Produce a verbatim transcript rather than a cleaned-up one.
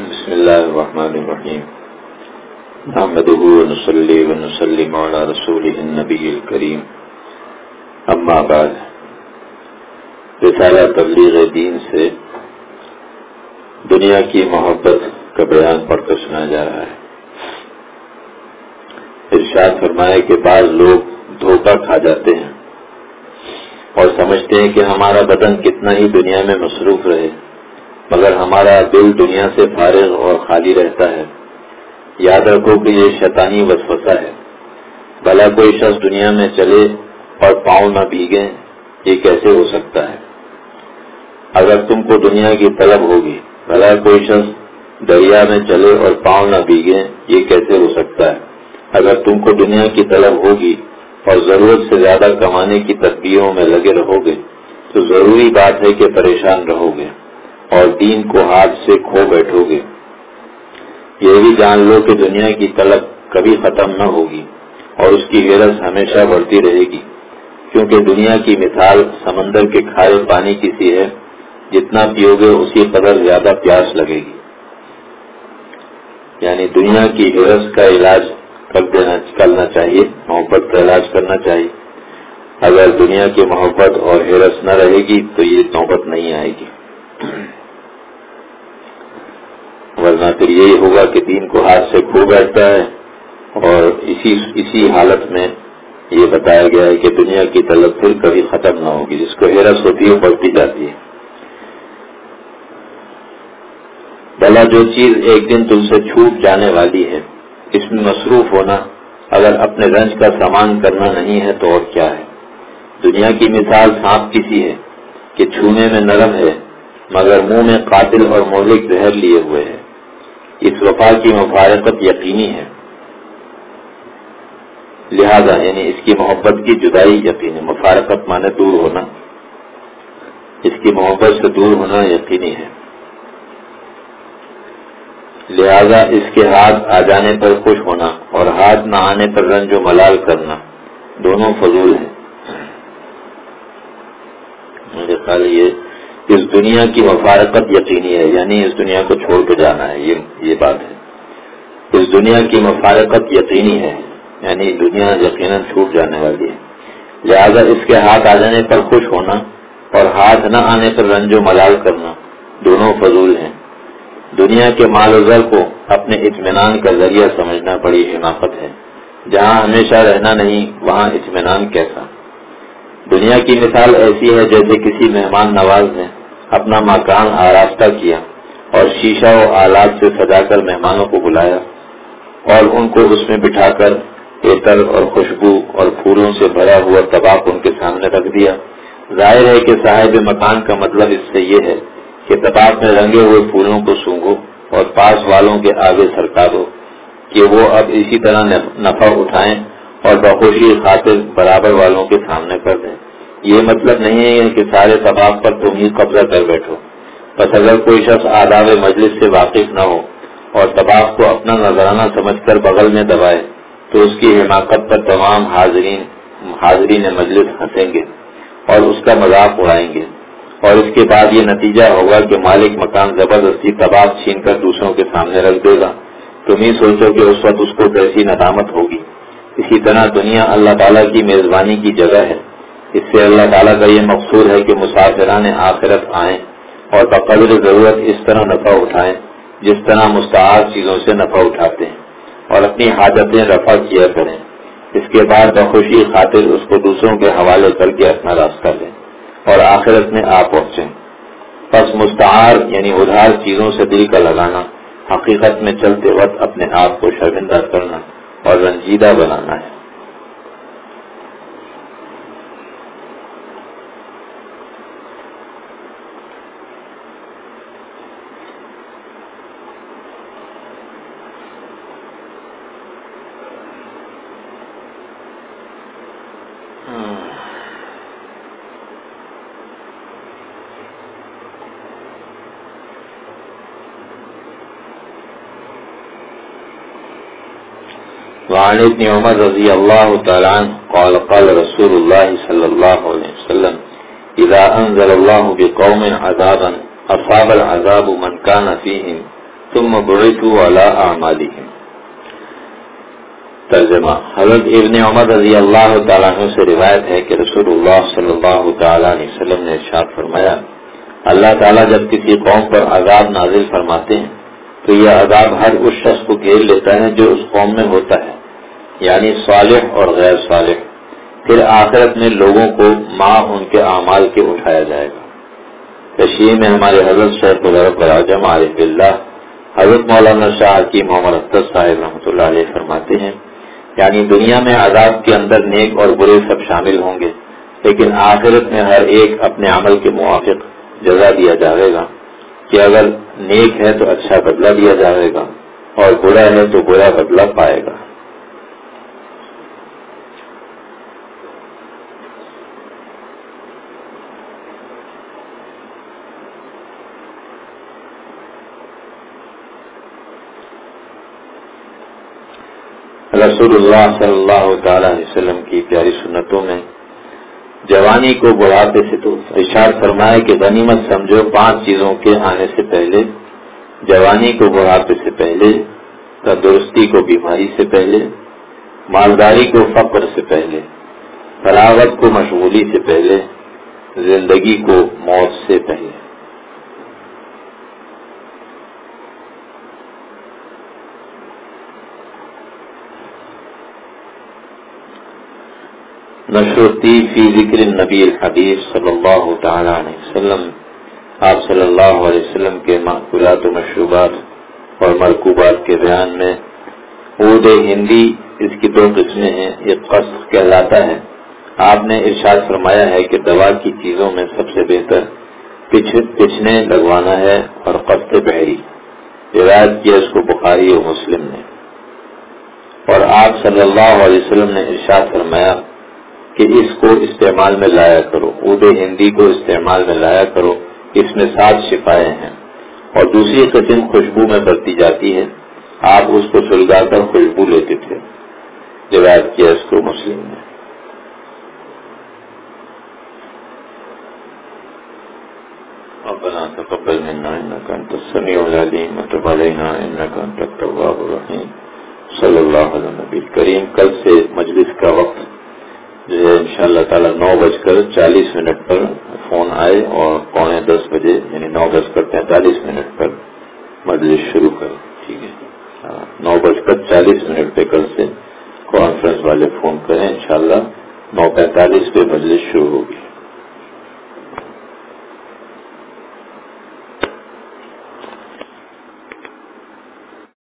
بسم الله الرحمن الرحيم نحمده ونصلي ونسلم على رسوله النبي الكريم اما بعد رسالہ تبلیغ دین سے دنیا کی محبت کا بیان پڑھ کر سنا جا رہا ہے۔ ارشاد فرمایا کہ بعض لوگ دھوکہ کھا جاتے ہیں اور سمجھتے ہیں کہ ہمارا بدن کتنا ہی دنیا میں مصروف رہے مگر ہمارا دل دنیا سے فارغ اور خالی رہتا ہے۔ یاد رکھو کہ یہ شیطانی وسوسہ ہے۔ بھلا کوئی شخص دنیا میں چلے اور پاؤں نہ بھیگے، یہ کیسے ہو سکتا ہے؟ اگر تم کو دنیا کی طلب ہوگی، بھلا کوئی شخص دریا میں چلے اور پاؤں نہ بھیگے، یہ کیسے ہو سکتا ہے؟ اگر تم کو دنیا کی طلب ہوگی اور ضرورت سے زیادہ کمانے کی تدبیروں میں لگے رہو گے تو ضروری بات ہے کہ پریشان رہو گے اور دین کو ہاتھ سے کھو بیٹھو گے۔ یہ بھی جان لو کہ دنیا کی طلب کبھی ختم نہ ہوگی اور اس کی غرض ہمیشہ بڑھتی رہے گی، کیونکہ دنیا کی مثال سمندر کے کھارے پانی کی سی ہے، جتنا پیو گے اسی قدر زیادہ پیاس لگے گی۔ یعنی دنیا کی غرض کا علاج کر دینا کرنا چاہیے، محبت کا علاج کرنا چاہیے۔ اگر دنیا کی محبت اور حرص نہ رہے گی تو یہ نوبت نہیں آئے گی، ورنہ پھر یہی ہوگا کہ دین کو ہاتھ سے کھو بیٹھتا ہے۔ اور اسی اسی حالت میں یہ بتایا گیا ہے کہ دنیا کی طلب پھر کبھی ختم نہ ہوگی، جس کو حرص ہوتی ہے وہ بڑھتی جاتی ہے۔ بھلا جو چیز ایک دن تم سے چھوٹ جانے والی ہے، اس میں مصروف ہونا اگر اپنے رنج کا سامان کرنا نہیں ہے تو اور کیا ہے؟ دنیا کی مثال سانپ کی سی ہے کہ چھونے میں نرم ہے مگر منہ میں قاتل اور مہلک زہر لیے ہوئے ہے۔ اس وفا کی مفارقت یقینی ہے، لہذا یعنی اس کی محبت کی جدائی یقینی، مفارقت مانے دور ہونا، اس کی محبت سے دور ہونا یقینی ہے، لہذا اس کے ہاتھ آ جانے پر خوش ہونا اور ہاتھ نہ آنے پر رنج و ملال کرنا دونوں فضول ہیں۔ میرے خیال یہ اس دنیا کی مفارقت یقینی ہے، یعنی اس دنیا کو چھوڑ کے جانا ہے، یہ یہ بات ہے۔ اس دنیا کی مفارقت یقینی ہے، یعنی دنیا یقیناً چھوٹ جانے والی ہے، لہذا اس کے ہاتھ آ جانے پر خوش ہونا اور ہاتھ نہ آنے پر رنج و ملال کرنا دونوں فضول ہیں۔ دنیا کے مال و زر کو اپنے اطمینان کا ذریعہ سمجھنا بڑی حماقت ہے۔ جہاں ہمیشہ رہنا نہیں وہاں اطمینان کیسا؟ دنیا کی مثال ایسی ہے جیسے کسی مہمان نواز نے اپنا مکان آراستہ کیا اور شیشہ و آلات سے سجا کر مہمانوں کو بلایا اور ان کو اس میں بٹھا کر عطر اور خوشبو اور پھولوں سے بھرا ہوا طباق ان کے سامنے رکھ دیا۔ ظاہر ہے کہ صاحب مکان کا مطلب اس سے یہ ہے کہ طباق میں رنگے ہوئے پھولوں کو سونگھو اور پاس والوں کے آگے سرکا دو کہ وہ اب اسی طرح نفع اٹھائیں اور بخوشی خاطر برابر والوں کے سامنے کر دیں۔ یہ مطلب نہیں ہے کہ سارے طباق پر تم ہی قبضہ کر بیٹھو۔ بس اگر کوئی شخص آداب مجلس سے واقف نہ ہو اور طباق کو اپنا نذرانہ سمجھ کر بغل میں دبائے تو اس کی حماقت پر تمام حاضرین حاضرین مجلس ہنسیں گے اور اس کا مذاق اڑائیں گے، اور اس کے بعد یہ نتیجہ ہوگا کہ مالک مکان زبردستی طباق چھین کر دوسروں کے سامنے رکھ دے گا۔ تم ہی سوچو کہ اس وقت اس کو کیسی ندامت ہوگی۔ اسی طرح دنیا اللہ تعالیٰ کی میزبانی کی جگہ ہے۔ اس سے اللہ تعالیٰ کا یہ مقصود ہے کہ مسافران آخرت آئیں اور بقدر ضرورت اس طرح نفع اٹھائیں جس طرح مستعار چیزوں سے نفع اٹھاتے ہیں، اور اپنی حاجتیں رفع کیا کریں۔ اس کے بعد بخوشی خاطر اس کو دوسروں کے حوالے کر کے اپنا راستہ لیں اور آخرت میں آ پہنچیں۔ پس مستعار یعنی ادھار چیزوں سے دل کا لگانا حقیقت میں چلتے وقت اپنے آپ کو شرمندہ کرنا اور رنجیدہ بنانا ہے۔ وعن ابن عمر رضی اللہ تعالی عنہ قال قال رسول اللہ صلی اللہ علیہ وسلم اذا انزل اللہ بقوم عذابا اصاب العذاب من كان فيهم ثم بعثوا على اعمالهم۔ ترجمہ: حضرت ابن عمر رضی اللہ تعالیٰ عنہ سے روایت ہے کہ رسول اللہ صلی اللہ تعالیٰ علیہ وسلم نے ارشاد فرمایا، اللہ تعالیٰ جب کسی قوم پر عذاب نازل فرماتے ہیں تو یہ عذاب ہر اس شخص کو گھیر لیتا ہے جو اس قوم میں ہوتا ہے، یعنی صالح اور غیر صالح۔ پھر آخرت میں لوگوں کو ماں ان کے اعمال کے اٹھایا جائے گا۔ تشریح میں ہمارے حضرت شیخ العجم عارف اللہ حضرت مولانا شاہ حکیم محمد اختر صاحب رحمۃ اللہ علیہ فرماتے ہیں، یعنی دنیا میں عذاب کے اندر نیک اور برے سب شامل ہوں گے، لیکن آخرت میں ہر ایک اپنے عمل کے موافق جزا دیا جائے گا کہ اگر نیک ہے تو اچھا بدلہ دیا جائے گا اور برا ہے تو برا بدلہ پائے گا۔ رسول اللہ صلی اللہ تعالی علیہ وسلم کی پیاری سنتوں میں جوانی کو بڑھاپے سے تو ارشاد فرمایا کہ غنیمت سمجھو پانچ چیزوں کے آنے سے پہلے: جوانی کو بڑھاپے سے پہلے، تندرستی کو بیماری سے پہلے، مالداری کو فقر سے پہلے، فراغت کو مشغولی سے پہلے، زندگی کو موت سے پہلے۔ نشرتی فی ذکر النبی الحبیب صلی اللہ تعالی علیہ وسلم، آپ صلی اللہ علیہ وسلم کے مأکولات و مشروبات اور مرکوبات کے بیان میں عود ہندی، اس کی دو قسمیں ہیں، ایک قسط کہلاتا ہے۔ آپ نے ارشاد فرمایا ہے کہ دوا کی چیزوں میں سب سے بہتر پچھنے لگوانا ہے اور قسط بحری، روایت کیا اس کو بخاری و مسلم نے۔ اور آپ صلی اللہ علیہ وسلم نے ارشاد فرمایا کہ اس کو استعمال میں لایا کرو، عود ہندی کو استعمال میں لایا کرو، اس میں سات شفائیں ہیں۔ اور دوسری قسم خوشبو میں برتی جاتی ہے، آپ اس کو سلگا کر خوشبو لیتے تھے، روایت کیا اس کو مسلم نے۔ ربنا تقبل منا انك انت السميع العليم وتب علينا انك انت التواب الرحيم صلی اللہ علیہ نبی کریم۔ کل سے مجلس کا وقت جو ہے انشاءاللہ تعالی نو بج کر چالیس منٹ پر فون آئے اور پونے دس بجے یعنی نو بج کر پینتالیس منٹ پر مجلس شروع کریں، ٹھیک ہے؟ نو بج کر چالیس منٹ پہ کل سے کانفرنس والے فون کریں، انشاءاللہ نو پینتالیس پہ مجلس شروع ہوگی۔